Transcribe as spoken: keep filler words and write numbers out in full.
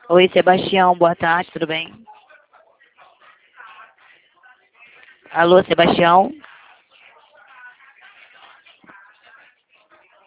Oi, Sebastião, boa tarde, tudo bem? Alô, Sebastião?